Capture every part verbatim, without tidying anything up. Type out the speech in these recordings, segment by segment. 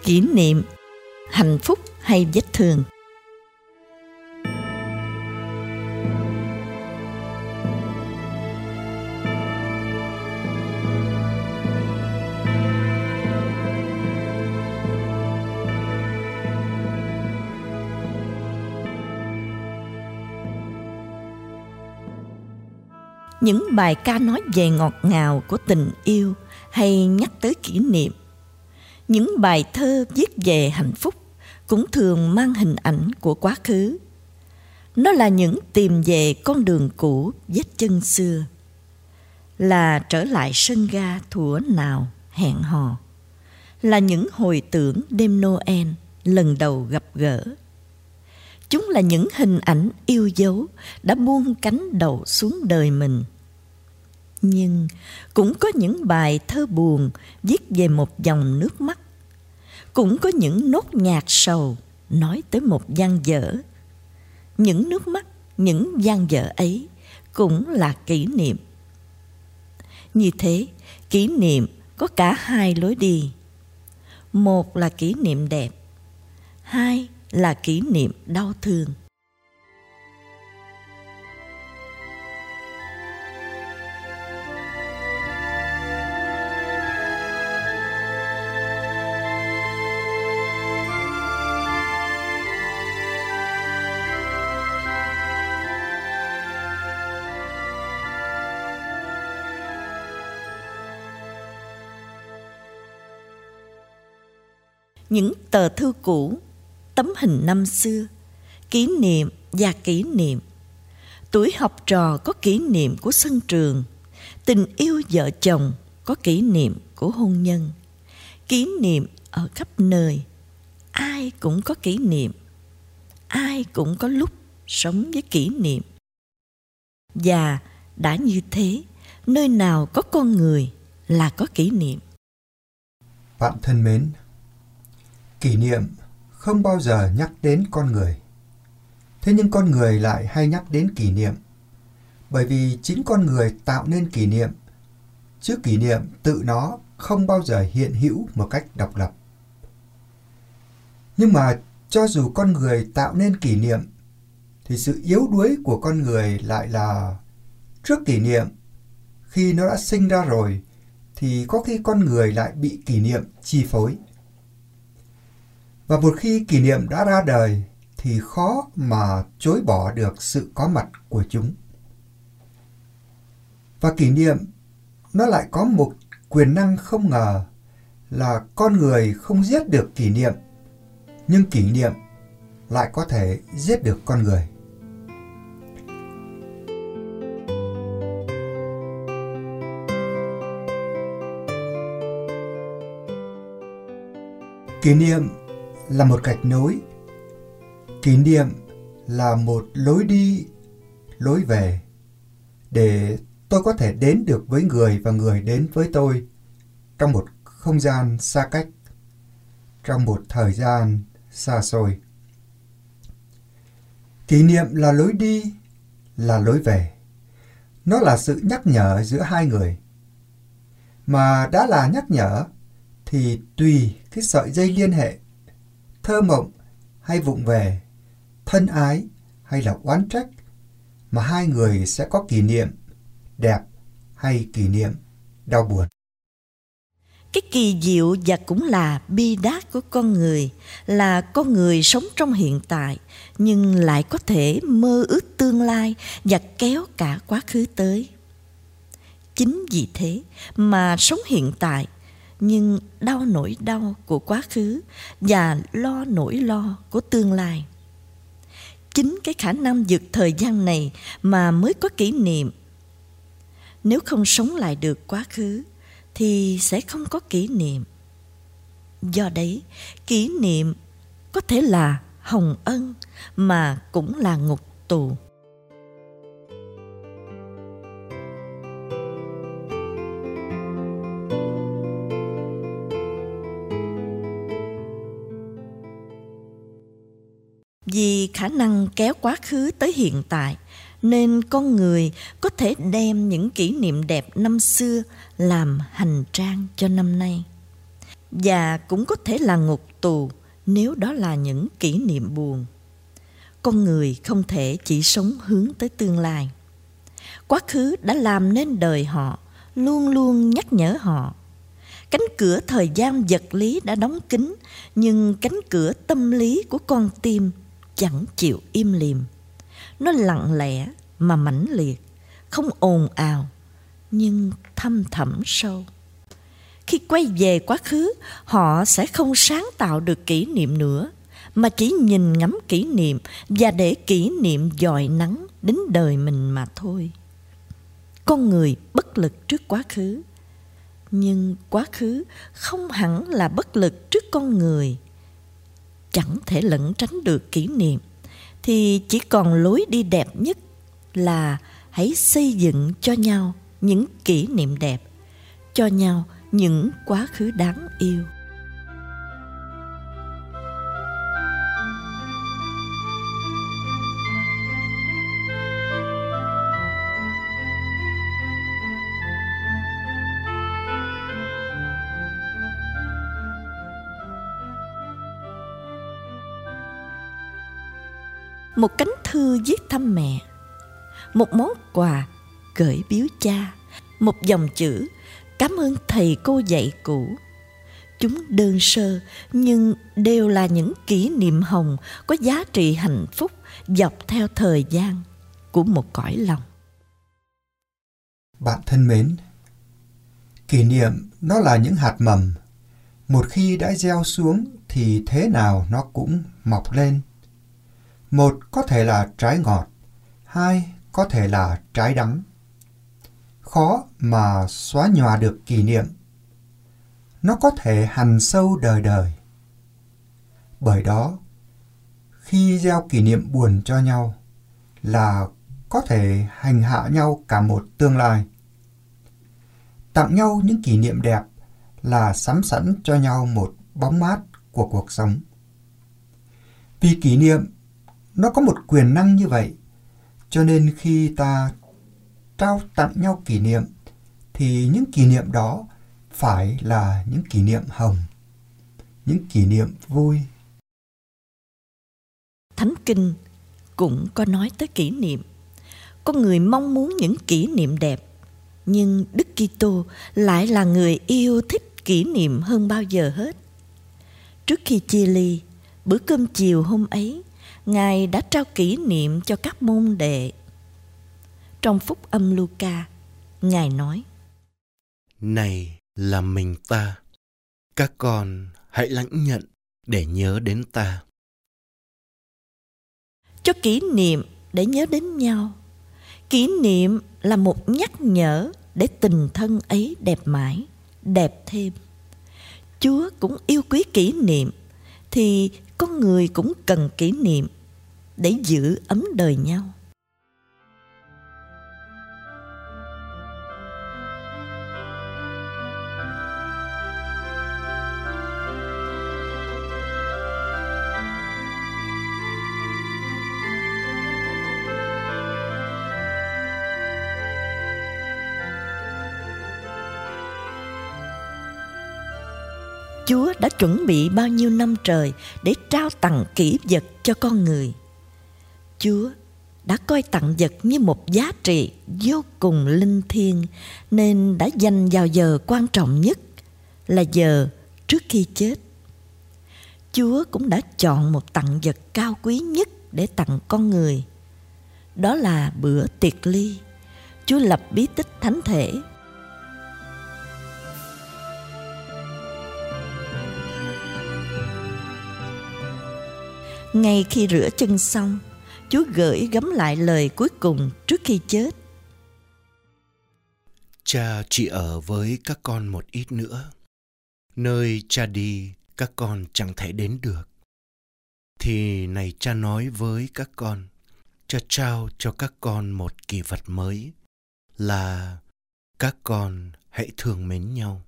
Kỷ niệm, hạnh phúc hay vết thương? Những bài ca nói về ngọt ngào của tình yêu hay nhắc tới kỷ niệm. Những bài thơ viết về hạnh phúc cũng thường mang hình ảnh của quá khứ. Nó là những tìm về con đường cũ vết chân xưa, là trở lại sân ga thuở nào hẹn hò, là những hồi tưởng đêm Noel lần đầu gặp gỡ. Chúng là những hình ảnh yêu dấu đã buông cánh đầu xuống đời mình. Nhưng cũng có những bài thơ buồn viết về một dòng nước mắt. Cũng có những nốt nhạc sầu nói tới một dang dở. Những nước mắt, những dang dở ấy cũng là kỷ niệm. Như thế, kỷ niệm có cả hai lối đi. Một là kỷ niệm đẹp, hai là kỷ niệm đau thương. Những tờ thư cũ, tấm hình năm xưa, kỷ niệm và kỷ niệm. Tuổi học trò có kỷ niệm của sân trường, tình yêu vợ chồng có kỷ niệm của hôn nhân. Kỷ niệm ở khắp nơi, ai cũng có kỷ niệm, ai cũng có lúc sống với kỷ niệm. Và đã như thế, nơi nào có con người là có kỷ niệm. Bạn thân mến, kỷ niệm không bao giờ nhắc đến con người. Thế nhưng con người lại hay nhắc đến kỷ niệm, bởi vì chính con người tạo nên kỷ niệm, chứ kỷ niệm tự nó không bao giờ hiện hữu một cách độc lập. Nhưng mà cho dù con người tạo nên kỷ niệm, thì sự yếu đuối của con người lại là trước kỷ niệm, khi nó đã sinh ra rồi, thì có khi con người lại bị kỷ niệm chi phối. Và một khi kỷ niệm đã ra đời thì khó mà chối bỏ được sự có mặt của chúng. Và kỷ niệm nó lại có một quyền năng không ngờ là con người không giết được kỷ niệm, nhưng kỷ niệm lại có thể giết được con người. Kỷ niệm là một gạch nối. Kỷ niệm là một lối đi, lối về, để tôi có thể đến được với người và người đến với tôi trong một không gian xa cách, trong một thời gian xa xôi. Kỷ niệm là lối đi, là lối về. Nó là sự nhắc nhở giữa hai người. Mà đã là nhắc nhở thì tùy cái sợi dây liên hệ, thơ mộng hay vụng về, thân ái hay là oán trách, mà hai người sẽ có kỷ niệm đẹp hay kỷ niệm đau buồn. Cái kỳ diệu và cũng là bi đát của con người là con người sống trong hiện tại nhưng lại có thể mơ ước tương lai và kéo cả quá khứ tới. Chính vì thế mà sống hiện tại nhưng đau nỗi đau của quá khứ và lo nỗi lo của tương lai. Chính cái khả năng vượt thời gian này mà mới có kỷ niệm. Nếu không sống lại được quá khứ thì sẽ không có kỷ niệm. Do đấy, kỷ niệm có thể là hồng ân mà cũng là ngục tù. Vì khả năng kéo quá khứ tới hiện tại, nên con người có thể đem những kỷ niệm đẹp năm xưa làm hành trang cho năm nay. và cũng có thể là ngục tù nếu đó là những kỷ niệm buồn. Con người không thể chỉ sống hướng tới tương lai. Quá khứ đã làm nên đời họ, luôn luôn nhắc nhở họ. Cánh cửa thời gian vật lý đã đóng kín, nhưng cánh cửa tâm lý của con tim chẳng chịu im lìm. Nó lặng lẽ mà mãnh liệt, không ồn ào, nhưng thâm thẳm sâu. Khi quay về quá khứ, họ sẽ không sáng tạo được kỷ niệm nữa, mà chỉ nhìn ngắm kỷ niệm và để kỷ niệm dọi nắng đến đời mình mà thôi. Con người bất lực trước quá khứ, nhưng quá khứ không hẳn là bất lực trước con người. Chẳng thể lẩn tránh được kỷ niệm, thì chỉ còn lối đi đẹp nhất là hãy xây dựng cho nhau những kỷ niệm đẹp, cho nhau những quá khứ đáng yêu. Một cánh thư viết thăm mẹ, một món quà gửi biếu cha, một dòng chữ cảm ơn thầy cô dạy cũ. Chúng đơn sơ nhưng đều là những kỷ niệm hồng có giá trị hạnh phúc dọc theo thời gian của một cõi lòng. Bạn thân mến, kỷ niệm nó là những hạt mầm. Một khi đã gieo xuống thì thế nào nó cũng mọc lên. Một có thể là trái ngọt, hai có thể là trái đắng. Khó mà xóa nhòa được kỷ niệm. Nó có thể hằn sâu đời đời. Bởi đó, khi gieo kỷ niệm buồn cho nhau là có thể hành hạ nhau cả một tương lai. Tặng nhau những kỷ niệm đẹp là sắm sẵn cho nhau một bóng mát của cuộc sống. Vì kỷ niệm nó có một quyền năng như vậy, cho nên khi ta trao tặng nhau kỷ niệm thì những kỷ niệm đó phải là những kỷ niệm hồng, những kỷ niệm vui. Thánh Kinh cũng có nói tới kỷ niệm. Con người mong muốn những kỷ niệm đẹp, nhưng Đức Kitô lại là người yêu thích kỷ niệm hơn bao giờ hết. Trước khi chia ly, bữa cơm chiều hôm ấy, Ngài đã trao kỷ niệm cho các môn đệ. Trong Phúc Âm Luca, Ngài nói: Này là mình ta, các con hãy lãnh nhận để nhớ đến ta. Cho kỷ niệm để nhớ đến nhau. Kỷ niệm là một nhắc nhở để tình thân ấy đẹp mãi, đẹp thêm. Chúa cũng yêu quý kỷ niệm, thì con người cũng cần kỷ niệm để giữ ấm đời nhau. Chúa đã chuẩn bị bao nhiêu năm trời để trao tặng kỷ vật cho con người. Chúa đã coi tặng vật như một giá trị vô cùng linh thiêng, nên đã dành vào giờ quan trọng nhất là giờ trước khi chết. Chúa cũng đã chọn một tặng vật cao quý nhất để tặng con người. Đó là bữa tiệc ly. Chúa lập bí tích thánh thể. Ngay khi rửa chân xong, Chúa gửi gắm lại lời cuối cùng trước khi chết. Cha chỉ ở với các con một ít nữa. Nơi cha đi, các con chẳng thể đến được. Thì này cha nói với các con, cha trao cho các con một kỷ vật mới, là các con hãy thương mến nhau.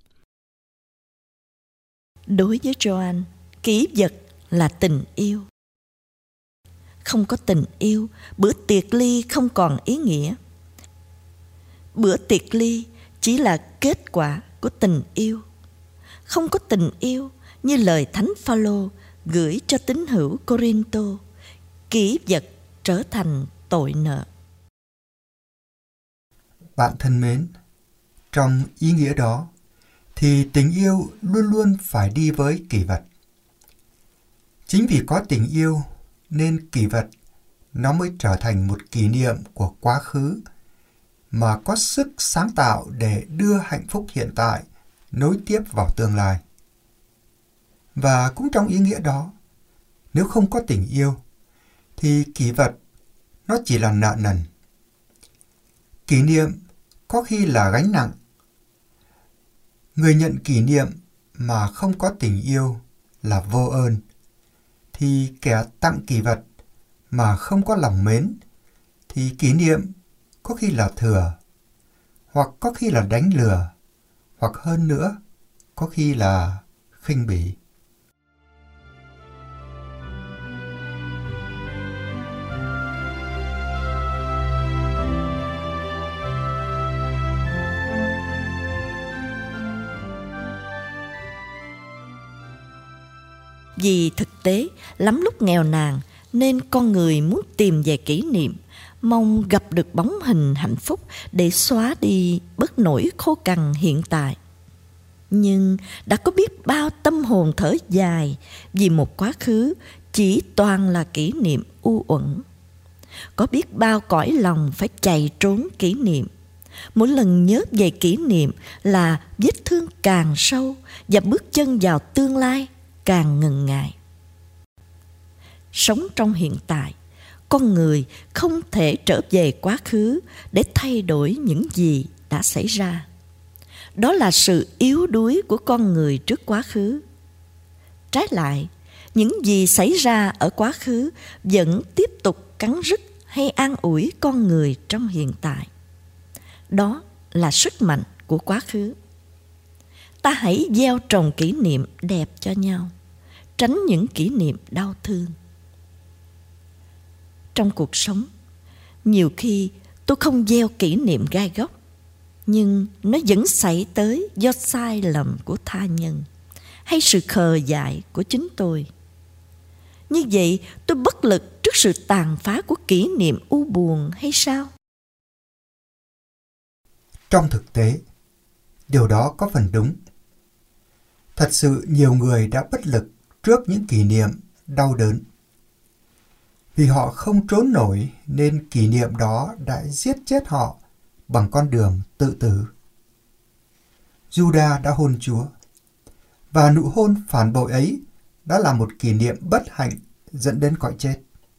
Đối với Gioan, kỷ vật là tình yêu. Không có tình yêu, bữa tiệc ly không còn ý nghĩa. Bữa tiệc ly chỉ là kết quả của tình yêu. không có tình yêu như lời Thánh Phaolô gửi cho tín hữu Cô-rinh-tô, kỷ vật trở thành tội nợ. Bạn thân mến, trong ý nghĩa đó thì tình yêu luôn luôn phải đi với kỷ vật. Chính vì có tình yêu nên kỷ vật nó mới trở thành một kỷ niệm của quá khứ mà có sức sáng tạo để đưa hạnh phúc hiện tại nối tiếp vào tương lai. Và cũng trong ý nghĩa đó, nếu không có tình yêu thì kỷ vật nó chỉ là nợ nần. Kỷ niệm có khi là gánh nặng. Người nhận kỷ niệm mà không có tình yêu là vô ơn, thì kẻ tặng kỷ vật mà không có lòng mến thì kỷ niệm có khi là thừa, hoặc có khi là đánh lừa, hoặc hơn nữa có khi là khinh bỉ. Vì thực tế, lắm lúc nghèo nàn nên con người muốn tìm về kỷ niệm, mong gặp được bóng hình hạnh phúc để xóa đi bớt nỗi khô cằn hiện tại. Nhưng đã có biết bao tâm hồn thở dài vì một quá khứ chỉ toàn là kỷ niệm u uẩn. Có biết bao cõi lòng phải chạy trốn kỷ niệm. Mỗi lần nhớ về kỷ niệm là vết thương càng sâu và bước chân vào tương lai càng ngần ngại. Sống trong hiện tại, con người không thể trở về quá khứ để thay đổi những gì đã xảy ra. Đó là sự yếu đuối của con người trước quá khứ. Trái lại, những gì xảy ra ở quá khứ vẫn tiếp tục cắn rứt hay an ủi con người trong hiện tại. Đó là sức mạnh của quá khứ. Ta hãy gieo trồng kỷ niệm đẹp cho nhau, tránh những kỷ niệm đau thương. Trong cuộc sống, nhiều khi tôi không gieo kỷ niệm gai góc, nhưng nó vẫn xảy tới do sai lầm của tha nhân hay sự khờ dại của chính tôi. Như vậy, tôi bất lực trước sự tàn phá của kỷ niệm u buồn hay sao? Trong thực tế, điều đó có phần đúng. Thật sự nhiều người đã bất lực trước những kỷ niệm đau đớn. Vì họ không trốn nổi nên kỷ niệm đó đã giết chết họ bằng con đường tự tử. Judas đã hôn Chúa, và nụ hôn phản bội ấy đã là một kỷ niệm bất hạnh dẫn đến cõi chết.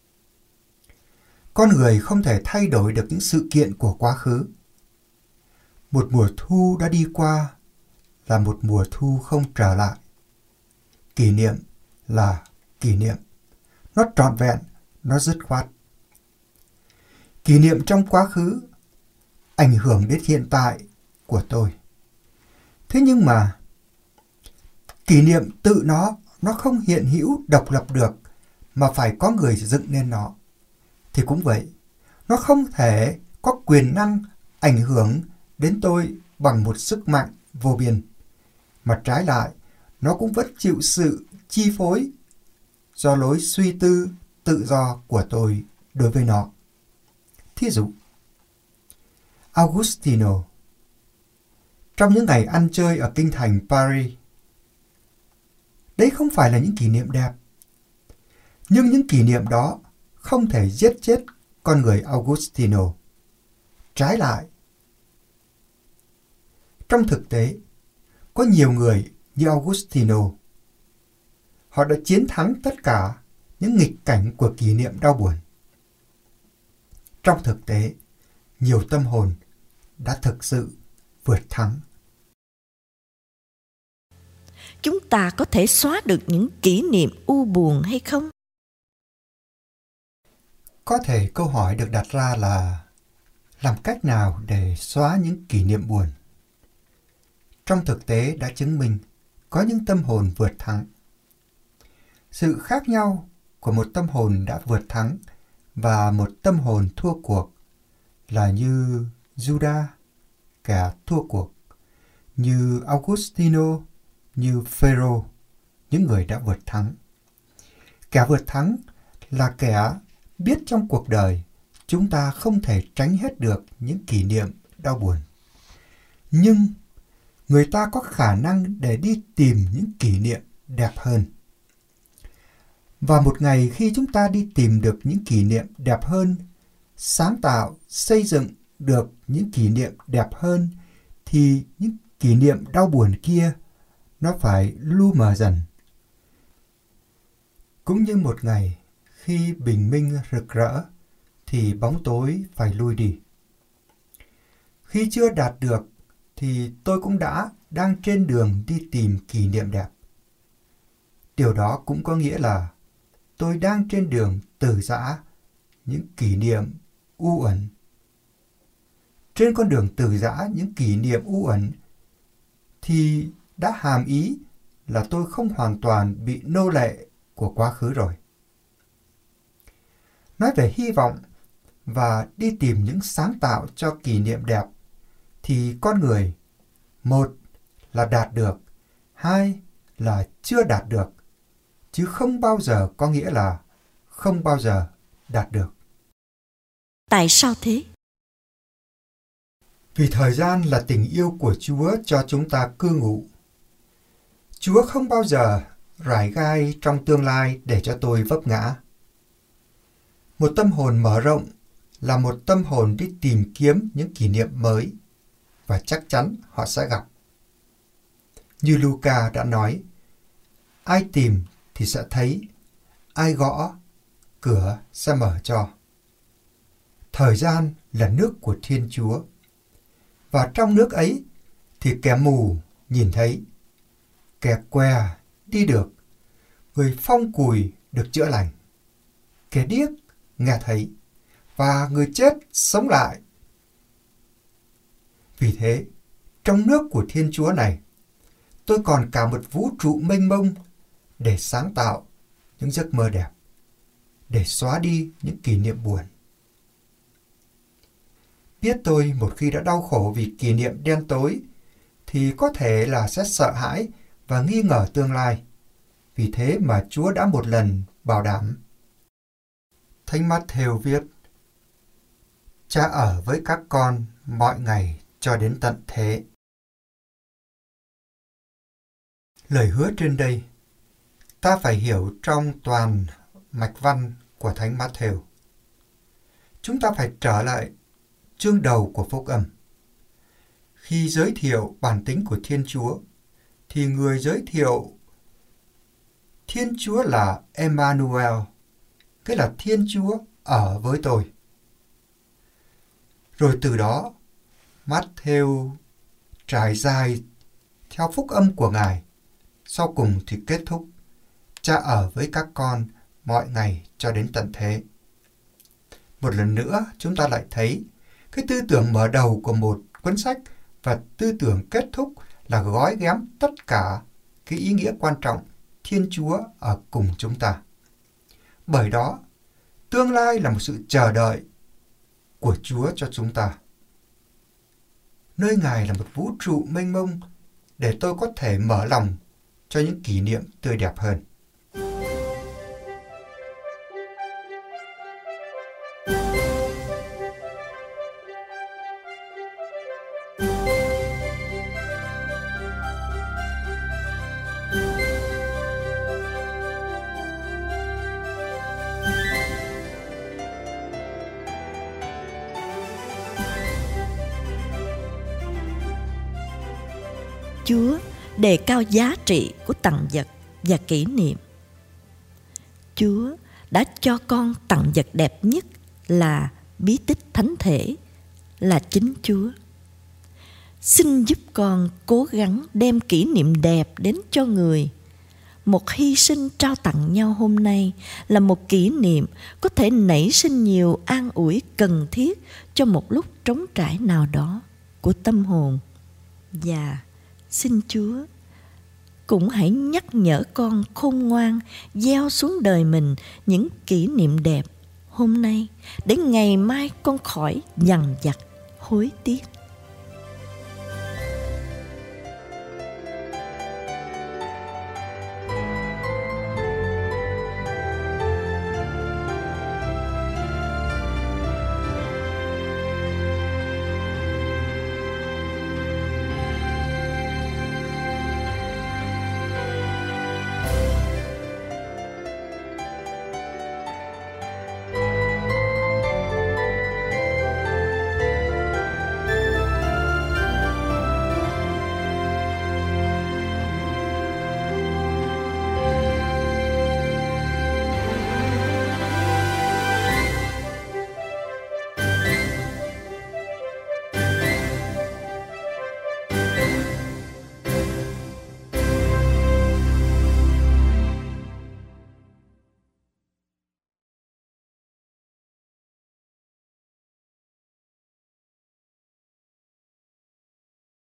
Con người không thể thay đổi được những sự kiện của quá khứ. Một mùa thu đã đi qua là một mùa thu không trở lại. Kỷ niệm là kỷ niệm. Nó trọn vẹn, nó dứt khoát. Kỷ niệm trong quá khứ ảnh hưởng đến hiện tại của tôi. Thế nhưng mà kỷ niệm tự nó, nó không hiện hữu độc lập được mà phải có người dựng nên nó. Thì cũng vậy, nó không thể có quyền năng ảnh hưởng đến tôi bằng một sức mạnh vô biên, mà trái lại, nó cũng vẫn chịu sự chi phối do lối suy tư tự do của tôi đối với nó. Thí dụ, Augustino, trong những ngày ăn chơi ở kinh thành Paris, đấy không phải là những kỷ niệm đẹp, nhưng những kỷ niệm đó không thể giết chết con người Augustino. Trái lại, trong thực tế, có nhiều người như Augustino. Họ đã chiến thắng tất cả những nghịch cảnh của kỷ niệm đau buồn. Trong thực tế, nhiều tâm hồn đã thực sự vượt thắng. Chúng ta có thể xóa được những kỷ niệm u buồn hay không? Có thể câu hỏi được đặt ra là làm cách nào để xóa những kỷ niệm buồn? Trong thực tế đã chứng minh có những tâm hồn vượt thắng. Sự khác nhau của một tâm hồn đã vượt thắng và một tâm hồn thua cuộc là như Judas, kẻ thua cuộc, như Augustino, như Phêrô, những người đã vượt thắng. Kẻ vượt thắng là kẻ biết trong cuộc đời chúng ta không thể tránh hết được những kỷ niệm đau buồn. Nhưng người ta có khả năng để đi tìm những kỷ niệm đẹp hơn. Và một ngày khi chúng ta đi tìm được những kỷ niệm đẹp hơn, sáng tạo, xây dựng được những kỷ niệm đẹp hơn, thì những kỷ niệm đau buồn kia nó phải lu mờ dần. Cũng như một ngày khi bình minh rực rỡ thì bóng tối phải lui đi. Khi chưa đạt được thì tôi cũng đã đang trên đường đi tìm kỷ niệm đẹp. Điều đó cũng có nghĩa là tôi đang trên đường từ giã những kỷ niệm u uẩn. Trên con đường từ giã những kỷ niệm u uẩn thì đã hàm ý là tôi không hoàn toàn bị nô lệ của quá khứ rồi. Nói về hy vọng và đi tìm những sáng tạo cho kỷ niệm đẹp thì con người, một là đạt được, hai là chưa đạt được, chứ không bao giờ có nghĩa là không bao giờ đạt được. Tại sao thế? Vì thời gian là tình yêu của Chúa cho chúng ta cư ngụ. Chúa không bao giờ rải gai trong tương lai để cho tôi vấp ngã. Một tâm hồn mở rộng là một tâm hồn đi tìm kiếm những kỷ niệm mới, và chắc chắn họ sẽ gặp. Như Luca đã nói, ai tìm thì sẽ thấy, ai gõ, cửa sẽ mở cho. Thời gian là nước của Thiên Chúa, và trong nước ấy thì kẻ mù nhìn thấy, kẻ què đi được, người phong cùi được chữa lành, kẻ điếc nghe thấy, và người chết sống lại. Vì thế, trong nước của Thiên Chúa này, tôi còn cả một vũ trụ mênh mông để sáng tạo những giấc mơ đẹp, để xóa đi những kỷ niệm buồn. Biết tôi một khi đã đau khổ vì kỷ niệm đen tối, thì có thể là sẽ sợ hãi và nghi ngờ tương lai. Vì thế mà Chúa đã một lần bảo đảm. Thánh Mát-thêu viết, Cha ở với các con mọi ngày cho đến tận thế. Lời hứa trên đây, ta phải hiểu trong toàn mạch văn của Thánh Mát-thêu. Chúng ta phải trở lại chương đầu của Phúc Âm. Khi giới thiệu bản tính của Thiên Chúa, thì người giới thiệu Thiên Chúa là Emmanuel, tức là Thiên Chúa ở với tôi. Rồi từ đó, Mát-thêu trải dài theo Phúc Âm của Ngài. Sau cùng thì kết thúc, Cha ở với các con mọi ngày cho đến tận thế. Một lần nữa, chúng ta lại thấy cái tư tưởng mở đầu của một cuốn sách và tư tưởng kết thúc là gói ghém tất cả cái ý nghĩa quan trọng Thiên Chúa ở cùng chúng ta. Bởi đó, tương lai là một sự chờ đợi của Chúa cho chúng ta. Nơi Ngài là một vũ trụ mênh mông để tôi có thể mở lòng cho những kỷ niệm tươi đẹp hơn. Chúa đề cao giá trị của tặng vật và kỷ niệm. Chúa đã cho con tặng vật đẹp nhất là bí tích thánh thể, là chính Chúa. Xin giúp con cố gắng đem kỷ niệm đẹp đến cho người. Một hy sinh trao tặng nhau hôm nay là một kỷ niệm có thể nảy sinh nhiều an ủi cần thiết cho một lúc trống trải nào đó của tâm hồn. Và xin Chúa cũng hãy nhắc nhở con khôn ngoan gieo xuống đời mình những kỷ niệm đẹp hôm nay, để ngày mai con khỏi dằn vặt hối tiếc.